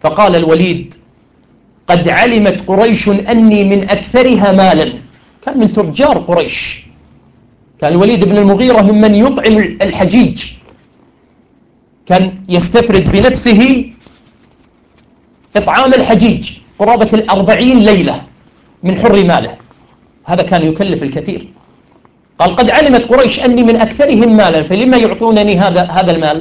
فقال الوليد: قد علمت قريش أني من أكثرها مالا. كان من تجار قريش، كان الوليد بن المغيرة ممن يطعم الحجيج، كان يستفرد بنفسه إطعام الحجيج قرابة 40 ليلة من حر ماله، هذا كان يكلف الكثير. قال: قد علمت قريش أني من أكثرهم مالا، فلما يعطونني هذا المال؟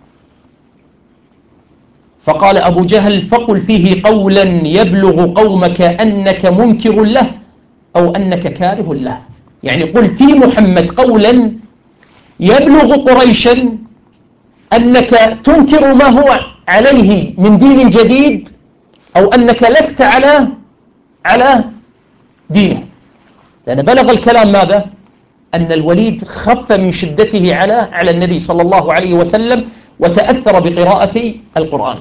فقال أبو جهل: فقل فيه قولا يبلغ قومك أنك منكر له أو أنك كاره له. يعني قل في محمد قولا يبلغ قريشا أنك تنكر ما هو عليه من دين جديد، أو أنك لست على دينه. لأن بلغ الكلام ماذا؟ أن الوليد خف من شدته على النبي صلى الله عليه وسلم، وتأثر بقراءة القرآن.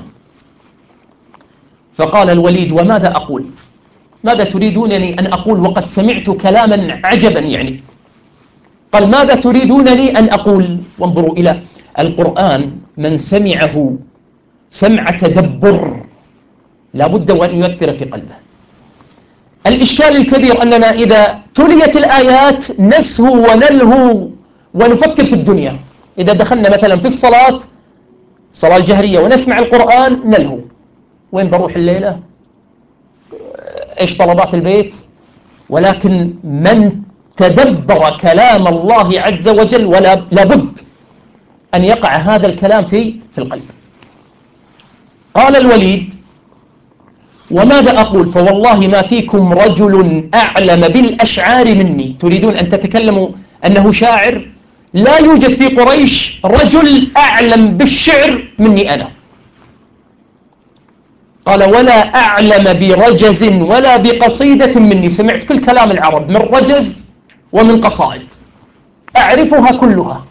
فقال الوليد: وماذا أقول؟ ماذا تريدونني أن أقول وقد سمعت كلاما عجبا؟ يعني قال: ماذا تريدونني أن أقول؟ وانظروا إلى القرآن، من سمعه سمع تدبر لا بد وأن يؤثر في قلبه. الإشكال الكبير أننا إذا تليت الآيات نسهو ونلهو ونفكر في الدنيا. إذا دخلنا مثلا في الصلاة الجهرية ونسمع القرآن نلهو: وين بروح الليلة؟ إيش طلبات البيت؟ ولكن من تدبر كلام الله عز وجل ولا بد أن يقع هذا الكلام في القلب. قال الوليد: وماذا أقول؟ فوالله ما فيكم رجل أعلم بالأشعار مني. تريدون أن تتكلموا أنه شاعر؟ لا يوجد في قريش رجل أعلم بالشعر مني أنا. قال: ولا أعلم برجز ولا بقصيدة مني. سمعت كل كلام العرب من رجز ومن قصائد، أعرفها كلها.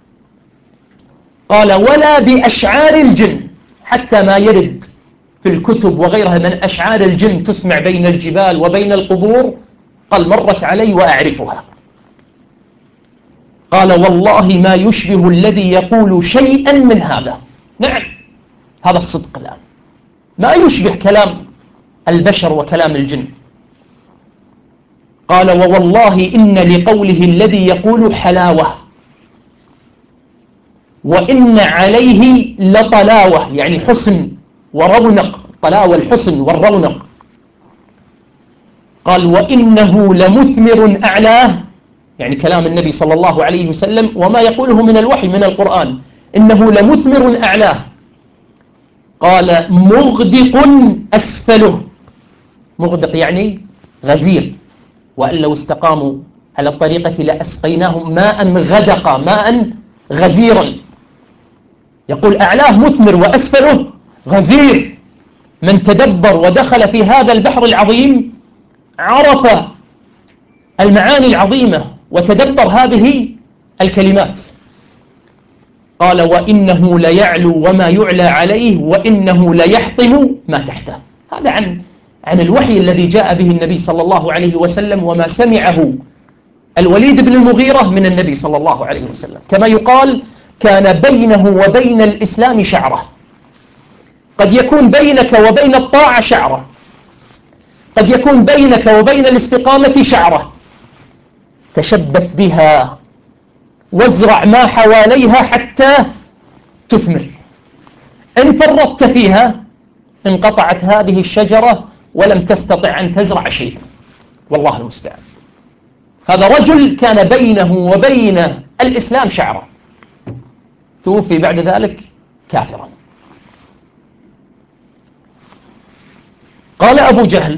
قال: ولا بأشعار الجن، حتى ما يرد في الكتب وغيرها من أشعار الجن تسمع بين الجبال وبين القبور، قال: مرت علي وأعرفها. قال: والله ما يشبه الذي يقول شيئا من هذا. نعم، هذا الصدق الآن، ما يشبه كلام البشر وكلام الجن. قال: ووالله إن لقوله الذي يقول حلاوة، وإن عليه لطلاوة، يعني حسن ورونق. طلاوة الحسن والرونق. قال: وإنه لمثمر أعلاه، يعني كلام النبي صلى الله عليه وسلم وما يقوله من الوحي من القرآن، إنه لمثمر أعلاه. قال: مغدق أسفله. مغدق يعني غزير، وأن لو استقاموا على الطريقة لأسقيناهم ماء غدقا، ماء غزيرا. يقول: أعلاه مثمر وأسفله غزير. من تدبر ودخل في هذا البحر العظيم عرف المعاني العظيمة وتدبر هذه الكلمات. قال: وإنه ليعلو وما يعلى عليه، وإنه ليحطم ما تحته. هذا عن الوحي الذي جاء به النبي صلى الله عليه وسلم، وما سمعه الوليد بن المغيرة من النبي صلى الله عليه وسلم. كما يقال: كان بينه وبين الإسلام شعرة. قد يكون بينك وبين الطاعة شعرة، قد يكون بينك وبين الاستقامة شعرة، تشبث بها وازرع ما حواليها حتى تثمر. إن فرطت فيها انقطعت هذه الشجرة ولم تستطع أن تزرع شيء، والله المستعان. هذا رجل كان بينه وبين الإسلام شعرة، توفي بعد ذلك كافرا. قال أبو جهل: